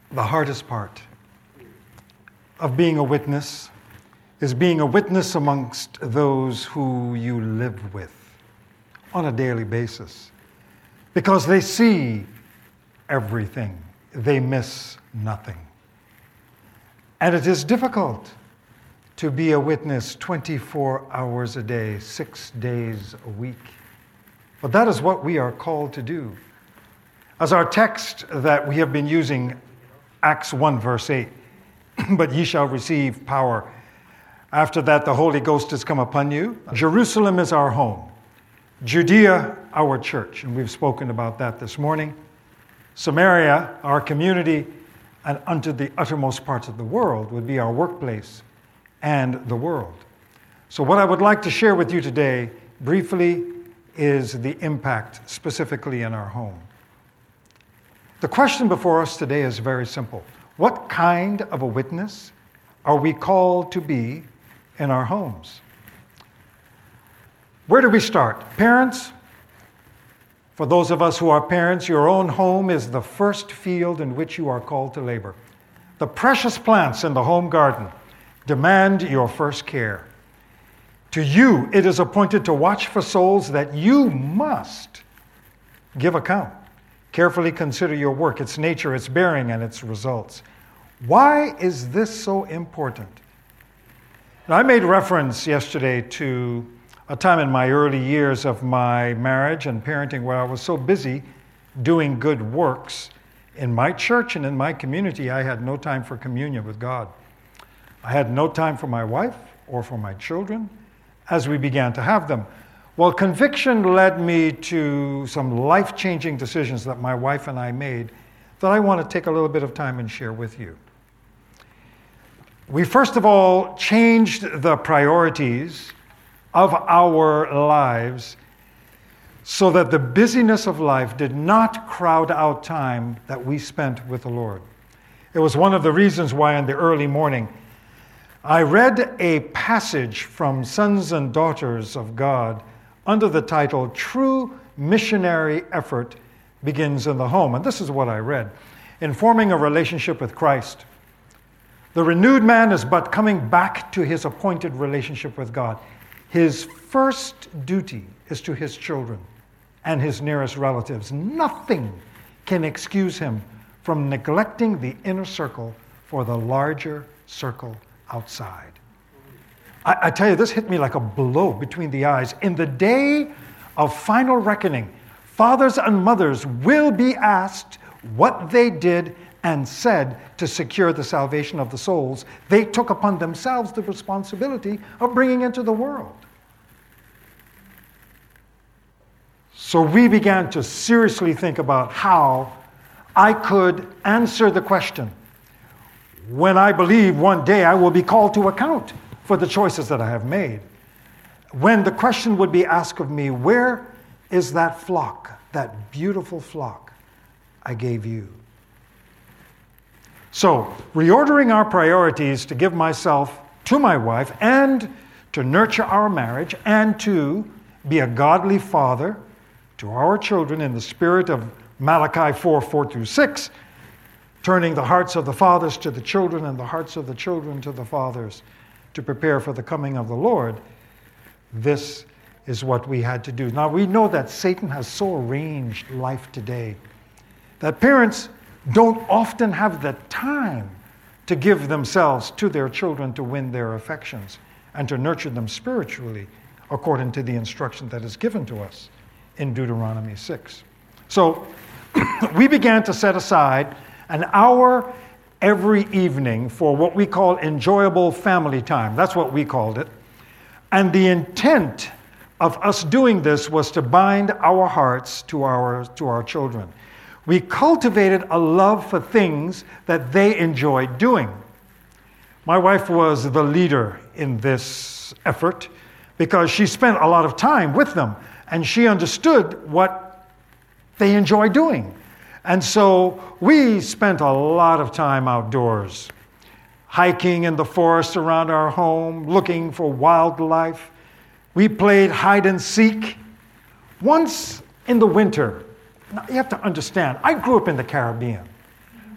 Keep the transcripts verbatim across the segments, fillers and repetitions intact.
The hardest part of being a witness is being a witness amongst those who you live with on a daily basis, because they see everything. They miss nothing. And it is difficult to be a witness twenty-four hours a day, six days a week. But that is what we are called to do. As our text that we have been using, Acts one, verse eight, but ye shall receive power. After that, the Holy Ghost has come upon you. Jerusalem is our home. Judea, our church. And we've spoken about that this morning. Samaria, our community, and unto the uttermost parts of the world would be our workplace and the world. So what I would like to share with you today, briefly, is the impact specifically in our home. The question before us today is very simple. What kind of a witness are we called to be in our homes? Where do we start? Parents, for those of us who are parents, your own home is the first field in which you are called to labor. The precious plants in the home garden demand your first care. To you, it is appointed to watch for souls that you must give account. Carefully consider your work, its nature, its bearing, and its results. Why is this so important? Now, I made reference yesterday to a time in my early years of my marriage and parenting where I was so busy doing good works in my church and in my community, I had no time for communion with God. I had no time for my wife or for my children as we began to have them. Well, conviction led me to some life-changing decisions that my wife and I made that I want to take a little bit of time and share with you. We first of all changed the priorities of our lives so that the busyness of life did not crowd out time that we spent with the Lord. It was one of the reasons why in the early morning I read a passage from Sons and Daughters of God under the title, True Missionary Effort Begins in the Home. And this is what I read. In forming a relationship with Christ, the renewed man is but coming back to his appointed relationship with God. His first duty is to his children and his nearest relatives. Nothing can excuse him from neglecting the inner circle for the larger circle outside. I, I tell you, this hit me like a blow between the eyes. In the day of final reckoning, fathers and mothers will be asked what they did and said to secure the salvation of the souls they took upon themselves the responsibility of bringing into the world. So we began to seriously think about how I could answer the question when I believe one day I will be called to account for the choices that I have made. When the question would be asked of me, where is that flock, that beautiful flock I gave you? So, reordering our priorities to give myself to my wife and to nurture our marriage and to be a godly father to our children in the spirit of Malachi four, four through six, turning the hearts of the fathers to the children and the hearts of the children to the fathers to prepare for the coming of the Lord. This is what we had to do. Now, we know that Satan has so arranged life today that parents don't often have the time to give themselves to their children to win their affections and to nurture them spiritually according to the instruction that is given to us in Deuteronomy six. So we began to set aside an hour every evening for what we call enjoyable family time. That's what we called it. And the intent of us doing this was to bind our hearts to our, to our children. We cultivated a love for things that they enjoyed doing. My wife was the leader in this effort because she spent a lot of time with them and she understood what they enjoy doing. And so we spent a lot of time outdoors, hiking in the forest around our home, looking for wildlife. We played hide and seek. Once in the winter, now you have to understand, I grew up in the Caribbean.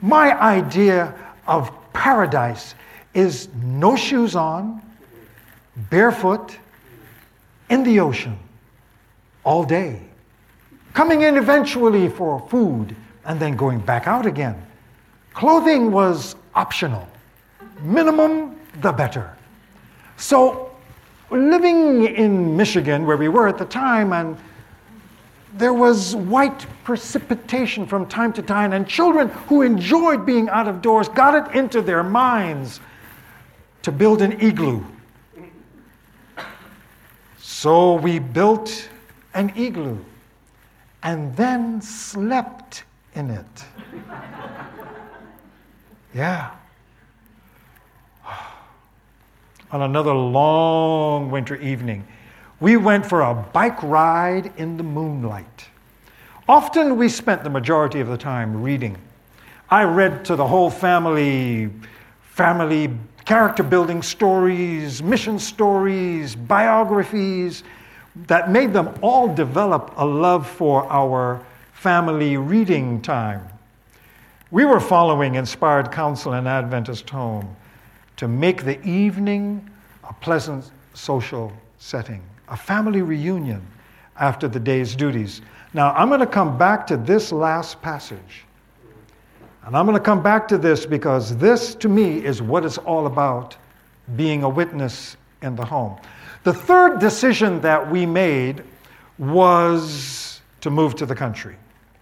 My idea of paradise is no shoes on, barefoot, in the ocean, all day. Coming in eventually for food, and then going back out again. Clothing was optional. Minimum, the better. So, living in Michigan, where we were at the time, and there was white precipitation from time to time, and children who enjoyed being out of doors got it into their minds to build an igloo. So we built an igloo and then slept in it. Yeah. On another long winter evening, we went for a bike ride in the moonlight. Often we spent the majority of the time reading. I read to the whole family, family character building stories, mission stories, biographies that made them all develop a love for our family reading time. We were following inspired counsel in Adventist Home to make the evening a pleasant social setting, a family reunion after the day's duties. Now, I'm going to come back to this last passage. And I'm going to come back to this because this, to me, is what it's all about, being a witness in the home. The third decision that we made was to move to the country.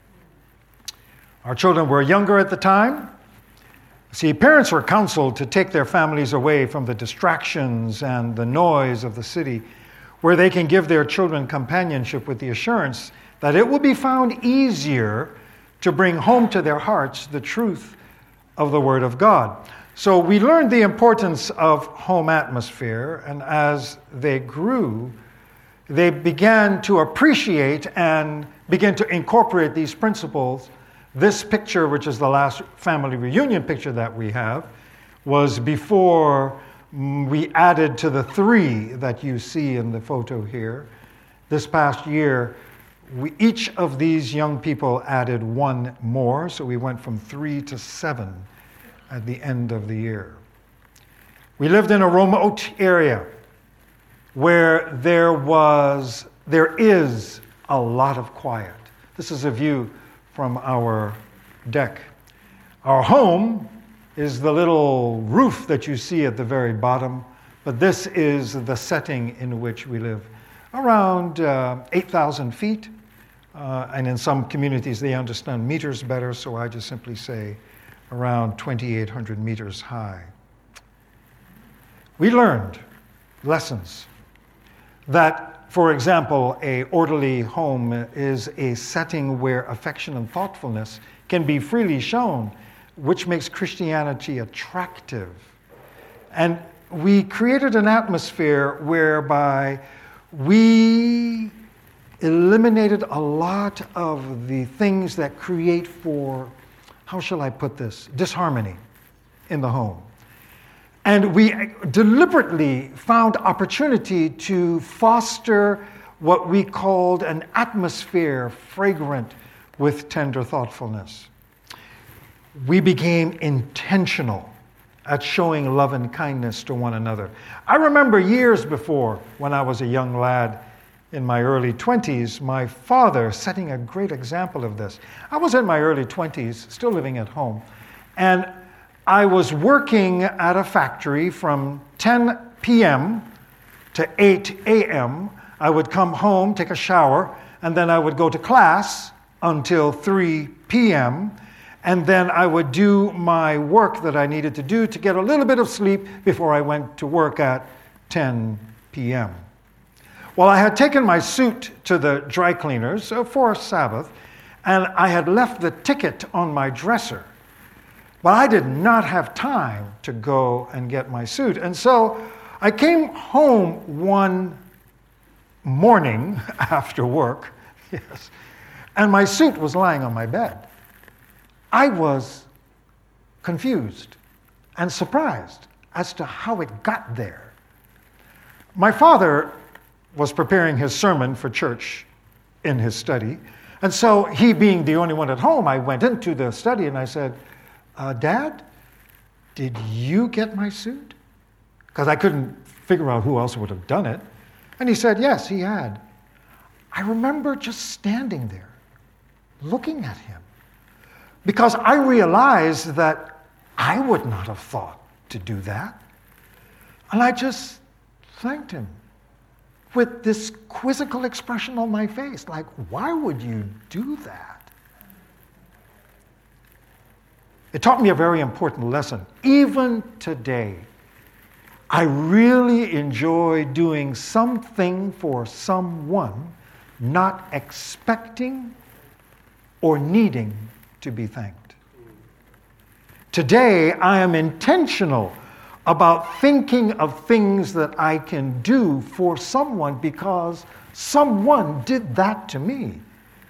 Our children were younger at the time. See, parents were counseled to take their families away from the distractions and the noise of the city, where they can give their children companionship with the assurance that it will be found easier to bring home to their hearts the truth of the Word of God. So we learned the importance of home atmosphere, and as they grew, they began to appreciate and begin to incorporate these principles. This picture, which is the last family reunion picture that we have, was before we added to the three that you see in the photo here. This past year, we, each of these young people added one more, so we went from three to seven at the end of the year. We lived in a remote area where there was, there is a lot of quiet. This is a view from our deck. Our home is the little roof that you see at the very bottom, but this is the setting in which we live. Around uh, eight thousand feet, uh, and in some communities they understand meters better, so I just simply say around twenty-eight hundred meters high. We learned lessons that, for example, a orderly home is a setting where affection and thoughtfulness can be freely shown, which makes Christianity attractive. And we created an atmosphere whereby we eliminated a lot of the things that create for, how shall I put this, disharmony in the home. And we deliberately found opportunity to foster what we called an atmosphere fragrant with tender thoughtfulness. We became intentional at showing love and kindness to one another. I remember years before, when I was a young lad in my early twenties, my father setting a great example of this. I was in my early twenties, still living at home, and I was working at a factory from ten p.m. to eight a.m. I would come home, take a shower, and then I would go to class until three p.m., and then I would do my work that I needed to do to get a little bit of sleep before I went to work at ten p.m. Well, I had taken my suit to the dry cleaners for Sabbath, and I had left the ticket on my dresser. But I did not have time to go and get my suit. And so I came home one morning after work, yes, and my suit was lying on my bed. I was confused and surprised as to how it got there. My father was preparing his sermon for church in his study, and so he being the only one at home, I went into the study and I said, uh, Dad, did you get my suit? Because I couldn't figure out who else would have done it. And he said, yes, he had. I remember just standing there, looking at him, because I realized that I would not have thought to do that. And I just thanked him with this quizzical expression on my face, like, why would you do that? It taught me a very important lesson. Even today, I really enjoy doing something for someone, not expecting or needing to be thanked. Today, I am intentional about thinking of things that I can do for someone because someone did that to me.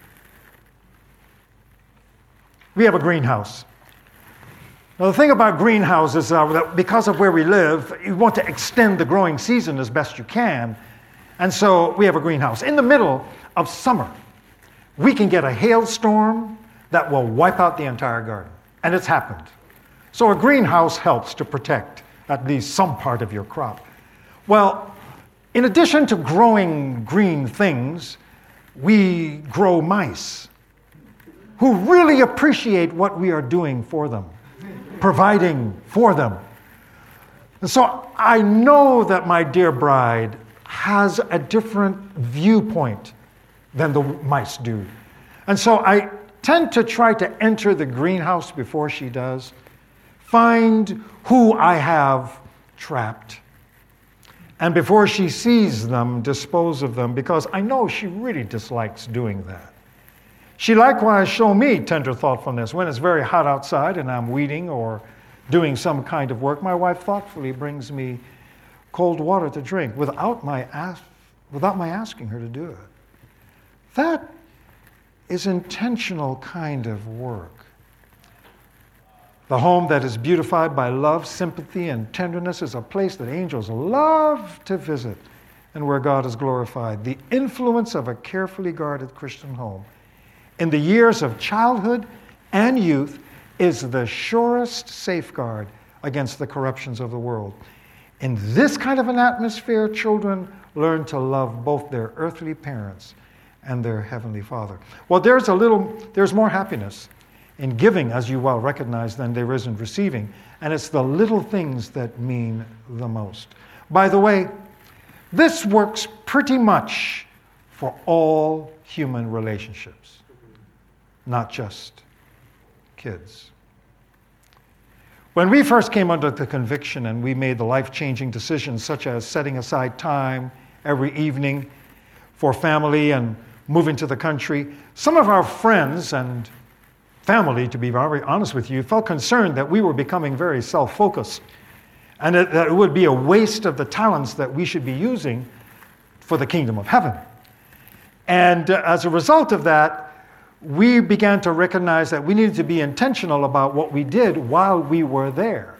We have a greenhouse. Now, the thing about greenhouses are that because of where we live, you want to extend the growing season as best you can. And so we have a greenhouse. In the middle of summer, we can get a hailstorm that will wipe out the entire garden. And it's happened. So a greenhouse helps to protect at least some part of your crop. Well, in addition to growing green things, we grow mice who really appreciate what we are doing for them, providing for them. And so I know that my dear bride has a different viewpoint than the mice do. And so I tend to try to enter the greenhouse before she does, find who I have trapped, and before she sees them, dispose of them, because I know she really dislikes doing that. She likewise shows me tender thoughtfulness. When it's very hot outside and I'm weeding or doing some kind of work, my wife thoughtfully brings me cold water to drink without my, ask, without my asking her to do it. That is intentional kind of work. The home that is beautified by love, sympathy, and tenderness is a place that angels love to visit and where God is glorified. The influence of a carefully guarded Christian home in the years of childhood and youth is the surest safeguard against the corruptions of the world. In this kind of an atmosphere, children learn to love both their earthly parents and their heavenly Father. Well, there's a little, there's more happiness in giving, as you well recognize, than there is in receiving. And it's the little things that mean the most. By the way, this works pretty much for all human relationships, not just kids. When we first came under the conviction and we made the life-changing decisions such as setting aside time every evening for family and moving to the country, some of our friends and family, to be very honest with you, felt concerned that we were becoming very self-focused and that it would be a waste of the talents that we should be using for the kingdom of heaven. And uh, as a result of that, we began to recognize that we needed to be intentional about what we did while we were there.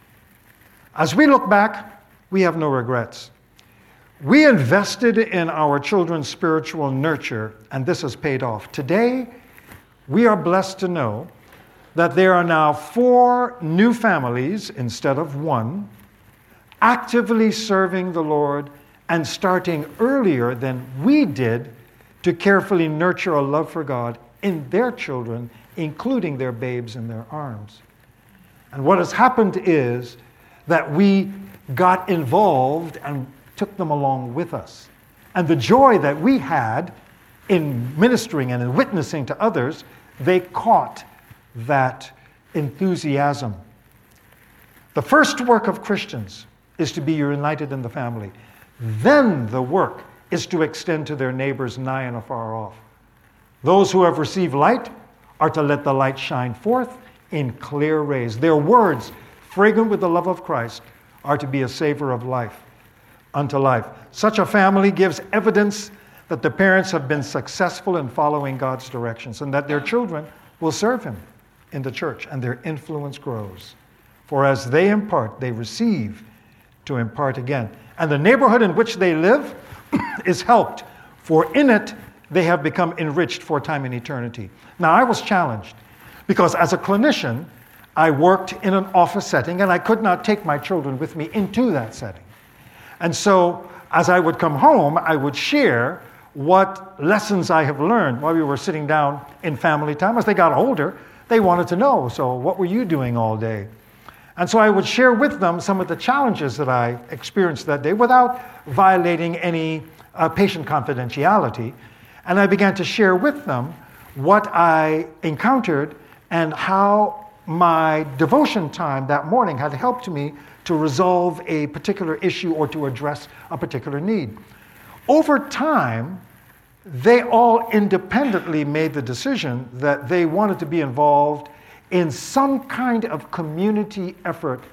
As we look back, we have no regrets. We invested in our children's spiritual nurture, and this has paid off. Today, we are blessed to know that there are now four new families instead of one, actively serving the Lord and starting earlier than we did to carefully nurture a love for God in their children, including their babes in their arms. And what has happened is that we got involved and took them along with us. And the joy that we had in ministering and in witnessing to others, they caught that enthusiasm. The first work of Christians is to be united in the family. Then the work is to extend to their neighbors nigh and afar off. Those who have received light are to let the light shine forth in clear rays. Their words, fragrant with the love of Christ, are to be a savor of life unto life. Such a family gives evidence that the parents have been successful in following God's directions and that their children will serve Him in the church, and their influence grows. For as they impart, they receive to impart again. And the neighborhood in which they live is helped, for in it they have become enriched for time and eternity. Now, I was challenged because as a clinician, I worked in an office setting, and I could not take my children with me into that setting. And so, as I would come home, I would share what lessons I have learned while we were sitting down in family time. As they got older, they wanted to know, so what were you doing all day? And so I would share with them some of the challenges that I experienced that day without violating any uh, patient confidentiality. And I began to share with them what I encountered and how my devotion time that morning had helped me to resolve a particular issue or to address a particular need. Over time, they all independently made the decision that they wanted to be involved in some kind of community effort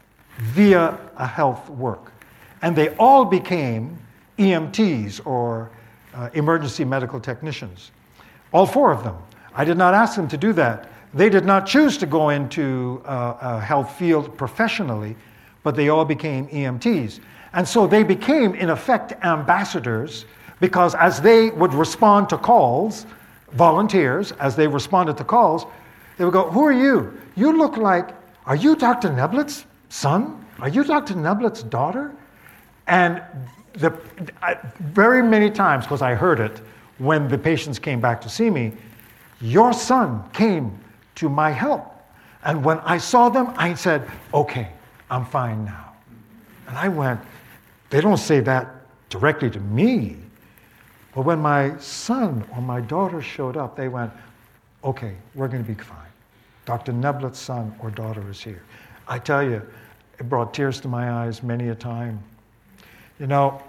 via a health work. And they all became E M Ts, or uh, emergency medical technicians. All four of them. I did not ask them to do that. They did not choose to go into uh, a health field professionally, but they all became E M Ts. And so they became, in effect, ambassadors, because as they would respond to calls, volunteers, as they responded to calls, they would go, "Who are you? You look like, are you Doctor Neblet's son? Are you Doctor Neblet's daughter?" And the, I, very many times, because I heard it when the patients came back to see me, "Your son came to my help." And when I saw them, I said, "Okay, I'm fine now." And I went, they don't say that directly to me. But when my son or my daughter showed up, they went, "Okay, we're going to be fine. Doctor Neblet's son or daughter is here." I tell you, it brought tears to my eyes many a time. You know,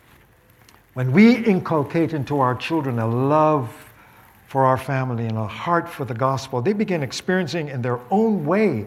when we inculcate into our children a love for our family and a heart for the gospel, they begin experiencing in their own way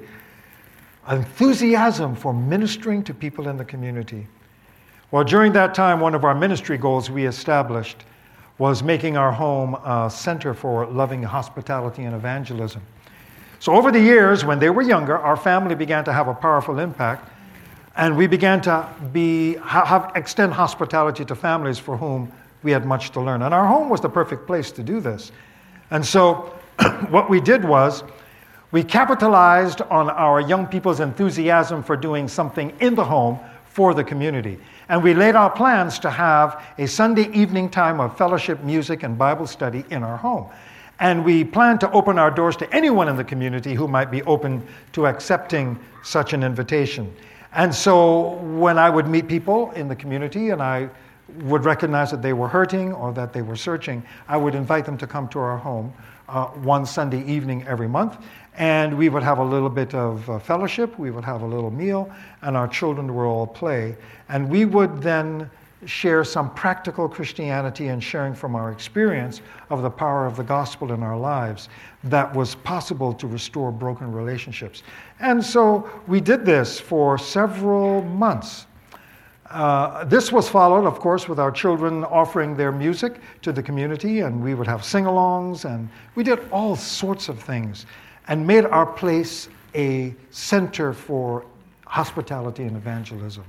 enthusiasm for ministering to people in the community. Well, during that time, one of our ministry goals we established was making our home a center for loving hospitality and evangelism. So over the years, when they were younger, our family began to have a powerful impact, and we began to be have, extend hospitality to families for whom we had much to learn. And our home was the perfect place to do this. And so what we did was we capitalized on our young people's enthusiasm for doing something in the home for the community. And we laid out plans to have a Sunday evening time of fellowship, music, and Bible study in our home. And we planned to open our doors to anyone in the community who might be open to accepting such an invitation. And so when I would meet people in the community and I would recognize that they were hurting or that they were searching, I would invite them to come to our home uh, one Sunday evening every month. And we would have a little bit of uh, fellowship, we would have a little meal, and our children would all play. And we would then share some practical Christianity and sharing from our experience of the power of the gospel in our lives that was possible to restore broken relationships. And so we did this for several months. Uh, this was followed, of course, with our children offering their music to the community, and we would have sing-alongs, and we did all sorts of things and made our place a center for hospitality and evangelism.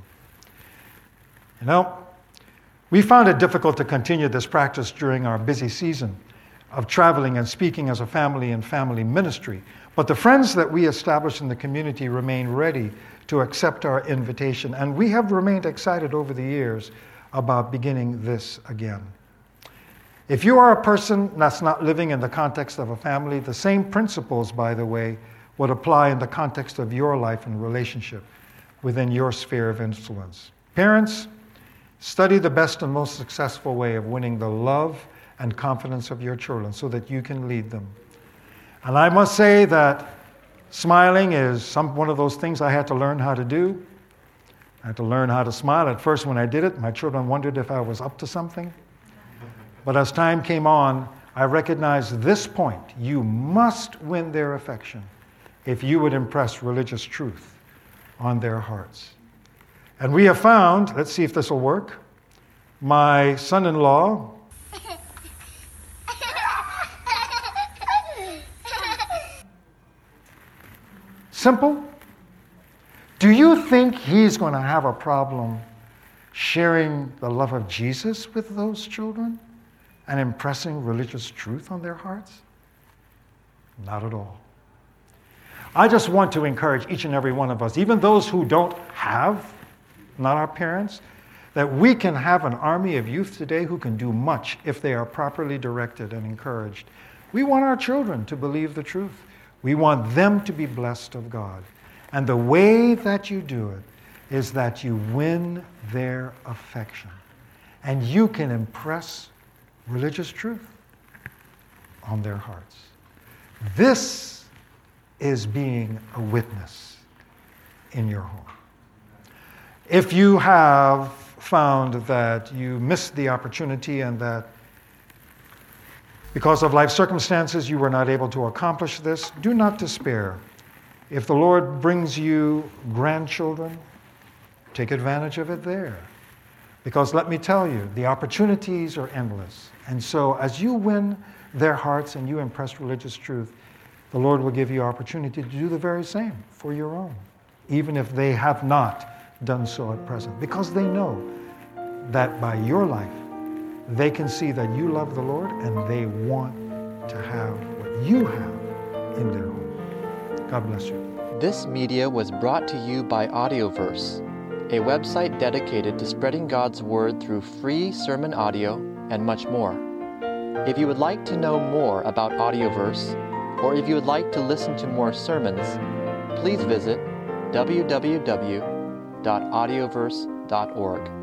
You know, we found it difficult to continue this practice during our busy season of traveling and speaking as a family and family ministry, but the friends that we established in the community remain ready to accept our invitation, and we have remained excited over the years about beginning this again. If you are a person that's not living in the context of a family, the same principles, by the way, would apply in the context of your life and relationship within your sphere of influence. Parents, study the best and most successful way of winning the love and confidence of your children so that you can lead them. And I must say that smiling is some, one of those things I had to learn how to do. I had to learn how to smile. At first, when I did it, my children wondered if I was up to something. But as time came on, I recognized this point. You must win their affection if you would impress religious truth on their hearts. And we have found, let's see if this will work, my son-in-law simple. Do you think he's going to have a problem sharing the love of Jesus with those children and impressing religious truth on their hearts? Not at all. I just want to encourage each and every one of us, even those who don't have, not our parents, that we can have an army of youth today who can do much if they are properly directed and encouraged. We want our children to believe the truth. We want them to be blessed of God. And the way that you do it is that you win their affection. And you can impress religious truth on their hearts. This is being a witness in your home. If you have found that you missed the opportunity and that because of life circumstances you were not able to accomplish this, do not despair. If the Lord brings you grandchildren, take advantage of it there. Because let me tell you, the opportunities are endless. And so as you win their hearts and you impress religious truth, the Lord will give you opportunity to do the very same for your own, even if they have not done so at present. Because they know that by your life, they can see that you love the Lord and they want to have what you have in their home. God bless you. This media was brought to you by Audioverse, a website dedicated to spreading God's Word through free sermon audio and much more. If you would like to know more about Audioverse, or if you would like to listen to more sermons, please visit w w w dot audioverse dot org.